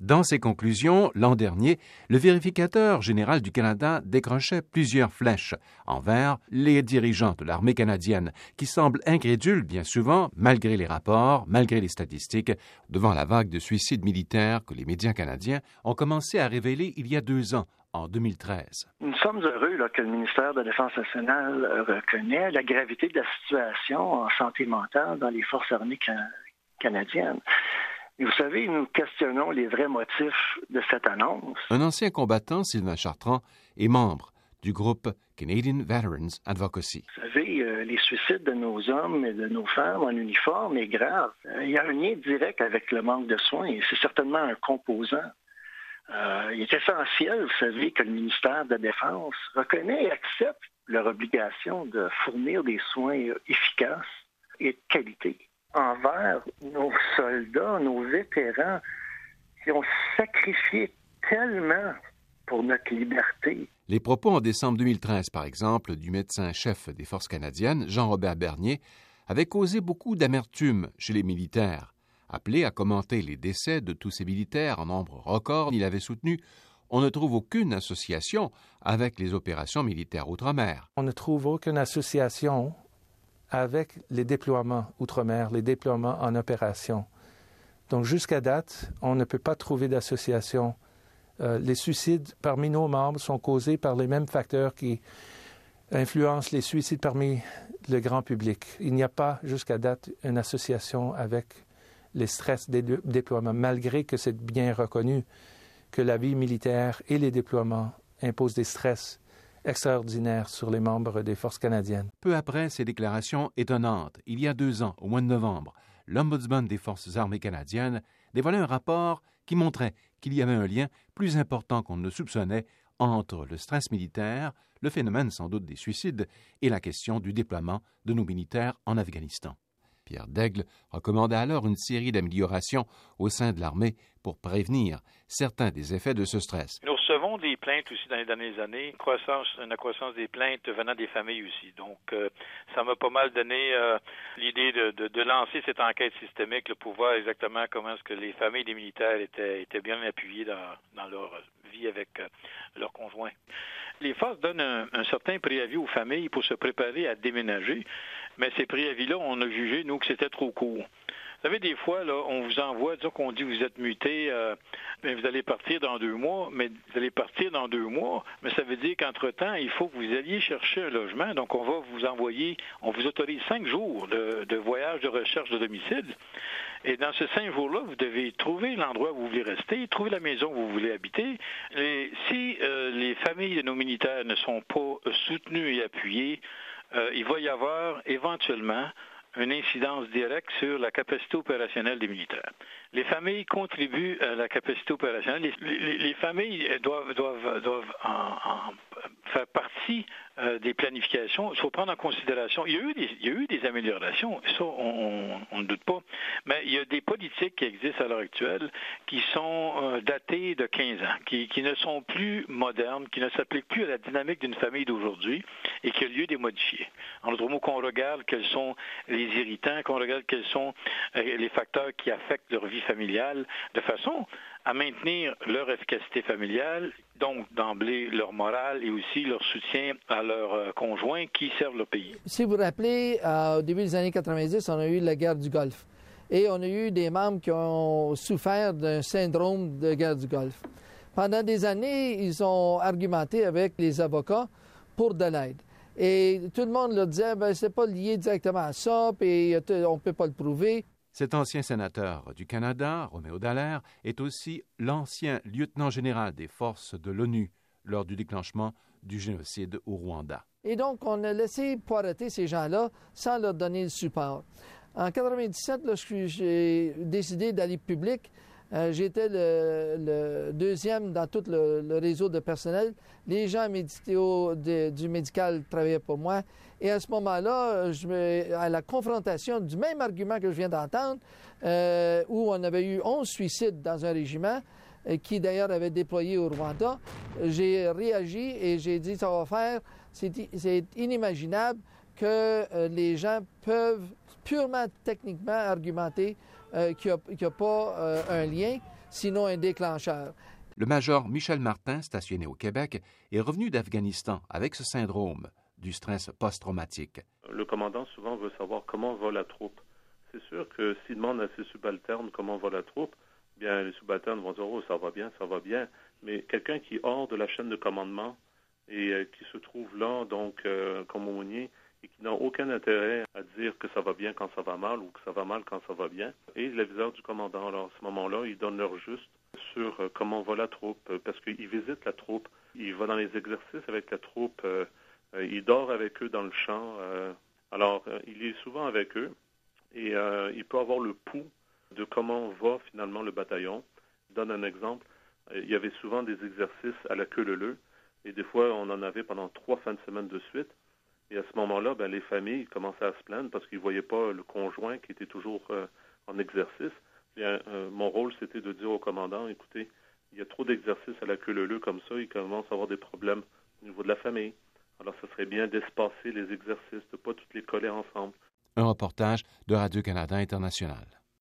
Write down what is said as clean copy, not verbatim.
Dans ses conclusions, l'an dernier, le vérificateur général du Canada décrochait plusieurs flèches envers les dirigeants de l'armée canadienne, qui semblent incrédules bien souvent, malgré les rapports, malgré les statistiques, devant la vague de suicides militaires que les médias canadiens ont commencé à révéler il y a 2 ans, en 2013. Nous sommes heureux que le ministère de la Défense nationale reconnaît la gravité de la situation en santé mentale dans les forces armées canadiennes. Et vous savez, nous questionnons les vrais motifs de cette annonce. Un ancien combattant, Sylvain Chartrand, est membre du groupe Canadian Veterans Advocacy. Vous savez, les suicides de nos hommes et de nos femmes en uniforme est grave. Il y a un lien direct avec le manque de soins et c'est certainement un composant. Il est essentiel, vous savez, que le ministère de la Défense reconnaît et accepte leur obligation de fournir des soins efficaces et de qualité envers nos soldats, nos vétérans qui ont sacrifié tellement pour notre liberté. Les propos en décembre 2013, par exemple, du médecin-chef des Forces canadiennes, Jean-Robert Bernier, avaient causé beaucoup d'amertume chez les militaires. Appelé à commenter les décès de tous ces militaires en nombre record, il avait soutenu « On ne trouve aucune association avec les opérations militaires outre-mer. » On ne trouve aucune association avec les déploiements outre-mer, les déploiements en opération. Donc, jusqu'à date, on ne peut pas trouver d'association. Les suicides parmi nos membres sont causés par les mêmes facteurs qui influencent les suicides parmi le grand public. Il n'y a pas, jusqu'à date, une association avec les stress des déploiements, malgré que c'est bien reconnu que la vie militaire et les déploiements imposent des stress extraordinaire sur les membres des Forces canadiennes. Peu après ces déclarations étonnantes, il y a 2 ans, au mois de novembre, l'Ombudsman des Forces armées canadiennes dévoilait un rapport qui montrait qu'il y avait un lien plus important qu'on ne le soupçonnait entre le stress militaire, le phénomène sans doute des suicides et la question du déploiement de nos militaires en Afghanistan. Pierre Daigle recommanda alors une série d'améliorations au sein de l'armée pour prévenir certains des effets de ce stress. Nous recevons des plaintes aussi dans les dernières années, une accroissance des plaintes venant des familles aussi. Donc, ça m'a pas mal donné l'idée de lancer cette enquête systémique là, pour voir exactement comment est-ce que les familles des militaires étaient bien appuyées dans leur vie avec leurs conjoints. Les forces donnent un certain préavis aux familles pour se préparer à déménager, mais ces préavis-là, on a jugé, nous, que c'était trop court. Vous savez, des fois, là, on vous envoie, disons qu'on dit vous êtes muté, mais vous allez partir dans 2 mois, mais vous allez partir dans 2 mois, mais ça veut dire qu'entre-temps, il faut que vous alliez chercher un logement, donc on va vous envoyer, on vous autorise 5 jours de voyage de recherche de domicile, et dans ces 5 jours-là, vous devez trouver l'endroit où vous voulez rester, trouver la maison où vous voulez habiter. Et si les familles de nos militaires ne sont pas soutenues et appuyées, il va y avoir éventuellement une incidence directe sur la capacité opérationnelle des militaires. Les familles contribuent à la capacité opérationnelle. Les familles doivent en faire partie des planifications. Il faut prendre en considération. Il y a eu des améliorations, ça on ne doute pas, mais il y a des politiques qui existent à l'heure actuelle qui sont datées de 15 ans, qui ne sont plus modernes, qui ne s'appliquent plus à la dynamique d'une famille d'aujourd'hui et qui a lieu de les modifier. En d'autres mots, qu'on regarde quels sont les irritants, qu'on regarde quels sont les facteurs qui affectent leur vie familiale, de façon à maintenir leur efficacité familiale, donc d'emblée leur morale et aussi leur soutien à leurs conjoints qui servent leur pays. Si vous vous rappelez, au début des années 90, on a eu la guerre du Golfe. Et on a eu des membres qui ont souffert d'un syndrome de guerre du Golfe. Pendant des années, ils ont argumenté avec les avocats pour de l'aide. Et tout le monde leur disait, c'est pas lié directement à ça, puis on ne peut pas le prouver. Cet ancien sénateur du Canada, Roméo Dallaire, est aussi l'ancien lieutenant général des forces de l'ONU lors du déclenchement du génocide au Rwanda. Et donc, on a laissé poireauter ces gens-là sans leur donner le support. En 1997, lorsque j'ai décidé d'aller public, j'étais le deuxième dans tout le réseau de personnel. Les gens médicaux du médical travaillaient pour moi. Et à ce moment-là, à la confrontation du même argument que je viens d'entendre, où on avait eu 11 suicides dans un régiment, qui d'ailleurs avait déployé au Rwanda, j'ai réagi et j'ai dit, ça va faire, c'est inimaginable que les gens peuvent purement techniquement argumenter qu'il n'y a pas un lien. sinon un déclencheur. Le major Michel Martin, stationné au Québec, est revenu d'Afghanistan avec ce syndrome du stress post-traumatique. Le commandant souvent veut savoir comment va la troupe. C'est sûr que s'il demande à ses subalternes comment va la troupe, bien les subalternes vont dire « Oh, ça va bien », mais quelqu'un qui est hors de la chaîne de commandement et qui se trouve là, donc comme aumônier, et qui n'a aucun intérêt à dire que ça va bien quand ça va mal ou que ça va mal quand ça va bien, et l'aviseur du commandant. Alors à ce moment-là, il donne l'heure juste sur comment va la troupe, parce qu'il visite la troupe, il va dans les exercices avec la troupe, il dort avec eux dans le champ, alors il est souvent avec eux, et il peut avoir le pouls de comment va finalement le bataillon. Je donne un exemple, il y avait souvent des exercices à la queue leu-leu, et des fois on en avait pendant 3 fins de semaine de suite. Et à ce moment-là, les familles commençaient à se plaindre parce qu'ils ne voyaient pas le conjoint qui était toujours en exercice. Bien, mon rôle, c'était de dire au commandant, écoutez, il y a trop d'exercices à la queue leu-leu comme ça, il commence à avoir des problèmes au niveau de la famille. Alors, ce serait bien d'espacer les exercices, de ne pas toutes les coller ensemble. Un reportage de Radio-Canada International.